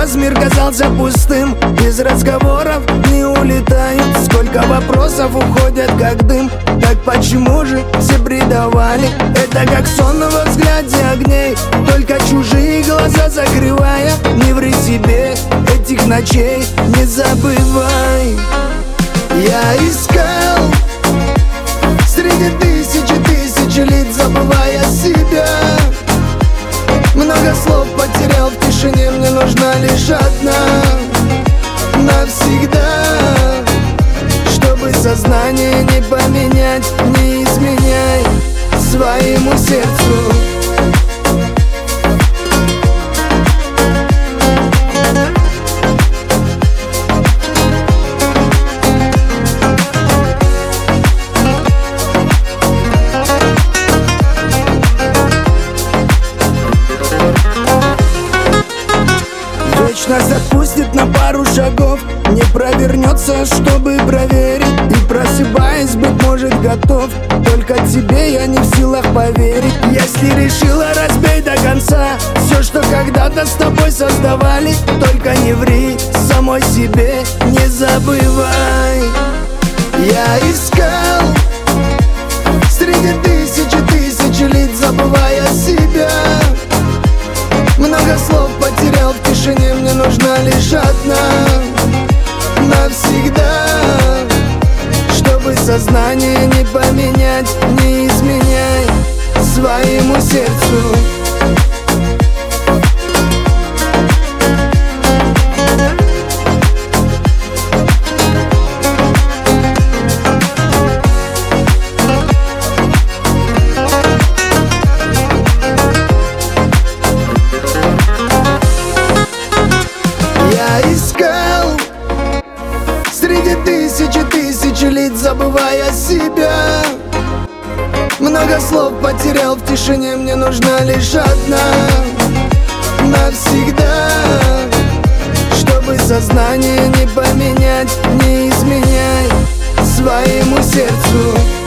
раз мир казался пустым, из разговоров не улетают. Сколько вопросов уходят как дым. Так почему же все предавали? Это как сон во взгляде огней, только чужие глаза закрывая. Не ври себе, этих ночей не забывай. Я искал среди тысячи лиц, забывая себя. Много слов потерял в тишине, мне нужна лишь одна навсегда. Чтобы сознание не поменять, не изменяй своему сердцу. Нас отпустит на пару шагов, не провернется, чтобы проверить. И просыпаясь, быть может, готов. Только тебе я не в силах поверить. Если решила, разбей до конца все, что когда-то с тобой создавали. Только не ври самой себе, не забывай. Я искал среди тысячи лиц, забывая себя. Много слов потерял в тишине, мне нужна лишь одна навсегда. Чтобы сознание не поменять, не изменяй своему сердцу. Среди тысячи лиц, забывая себя. Много слов потерял в тишине, мне нужна лишь одна навсегда. Чтобы сознание не поменять, не изменяй своему сердцу.